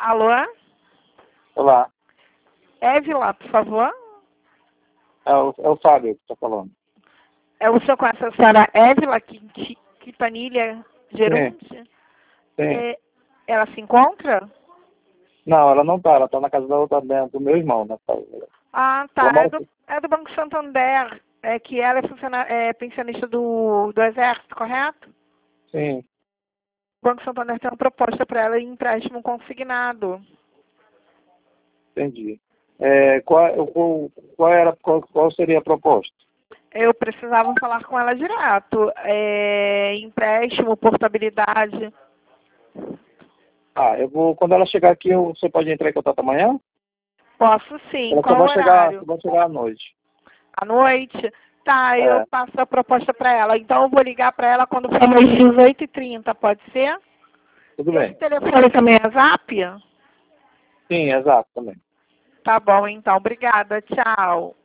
Alô? Olá, Évila, por favor. é o Fábio que está falando. É o senhor conhece a senhora Évila Quintanilha Gerúndia? Sim. Ela se encontra? Não, ela não está, ela está na casa da outra, do meu irmão, né? Ah, tá. Ela mora aqui. É do Banco Santander, que ela é pensionista do Exército, correto? Sim, O Banco Santander tem uma proposta para ela em empréstimo consignado. entendi. Qual seria a proposta? Eu precisava falar com ela direto. Empréstimo, portabilidade. Quando ela chegar aqui, você pode entrar em contato amanhã? Posso sim. Ela Qual o horário? só vai chegar à noite. À noite? Tá, É. eu passo a proposta para ela. Então eu vou ligar para ela quando for às 18h30, pode ser? Tudo Esse bem. telefone também é Zap? Sim, exato, também. Tá bom, então. Obrigada. Tchau.